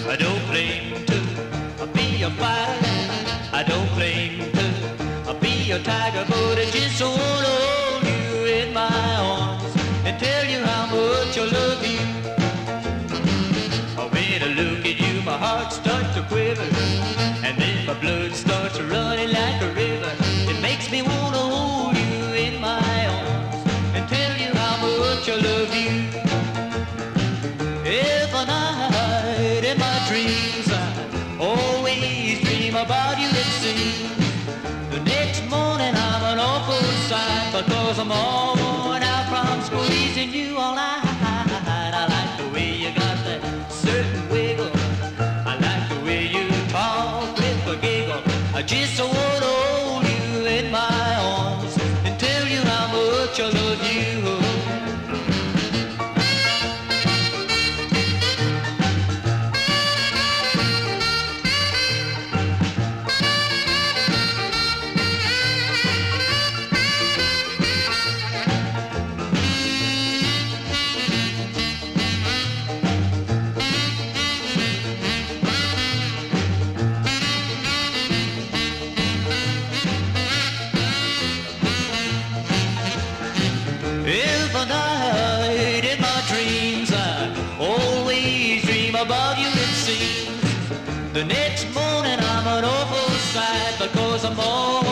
I don't claim to be a fighter. I don't claim to be a tiger, but I just wanna hold you in my arms and tell you how much I love you. When I look at you, my heart starts to quiver, and then my blood starts running like a river. It makes me wanna hold you in my arms and tell you how much I love you. Every night in my dreams I always dream about you, it seems. The next morning I'm an awful sight, because I'm all worn out from squeezing you all night. I like the way you got that certain wiggle. I like the way you talk with a giggle. I just wanna hold you in my arms and tell you how much I love you. Every night in my dreams I always dream about you, it seems. The next morning I'm an awful sight, because I'm all